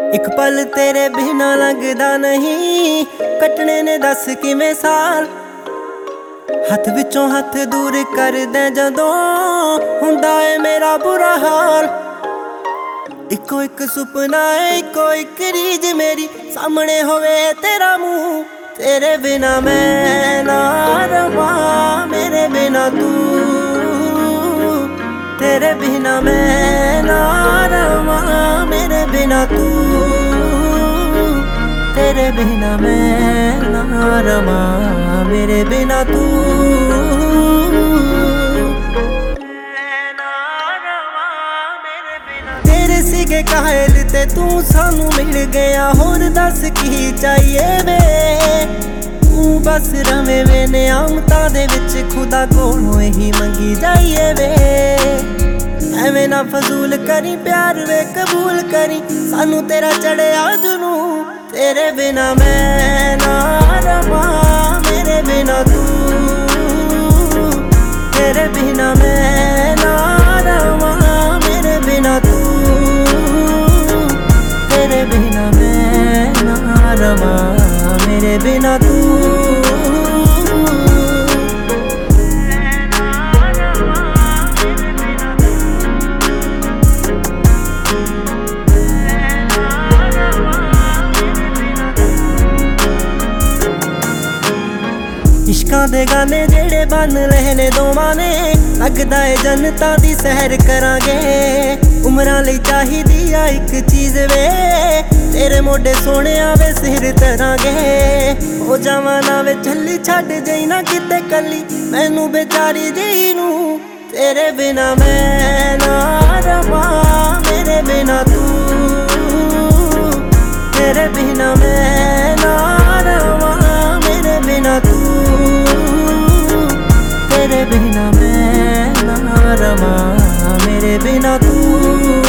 एक पल तेरे बिना लगदा नहीं, कटने ने दस किवें साल। हथ विचों हथ दूर कर दे जदों हुंदा है मेरा बुरा हाल। इको एक सुपना है, इको एक रीज मेरी, सामने होवे तेरा मुंह। तेरे बिना मैं ना रवां, मेरे बिना तू। तेरे बिना मैं ना रवां, मेरे बिना तू। तेरे बिना मैं ना रवां, मेरे बिना तू। तेरे सीगे कायल ते तू सानू मिल गया, होर दस की चाहिए वे। तू बस रवे वे नियामतां दे विच, खुदा कोलों ही मंगी जाइए वे। एवें ना फजूल करी, प्यार वे कबूल करी, सानू तेरा चढ़िया जुनून। तेरे बिना मैं ना रवां, मेरे बिना तू। तेरे बिना मैं ना रवां, मेरे बिना तू। तेरे बिना मैं ना रवां, मेरे बिना तू। इश्कां दे गाने जेड़े बन लहने दोवां ने, लगदा है जन्नतां दी सैर करांगे। उमरां लई चाहिदी आ इक चीज़ वे, तेरे मोढे सोहणिया वे सिर धरांगे। हो जावां ना वे झल्ली, छड्ड जाई ना किते कल्ली मैनू बेचारी जेही नू। तेरे बिना मैं ना रवां, मेरे बिना तू। तेरे बिना मैं ना रवां, मेरे बिना तू। तेरे बिना मैं ना रवां, मेरे बिना तू।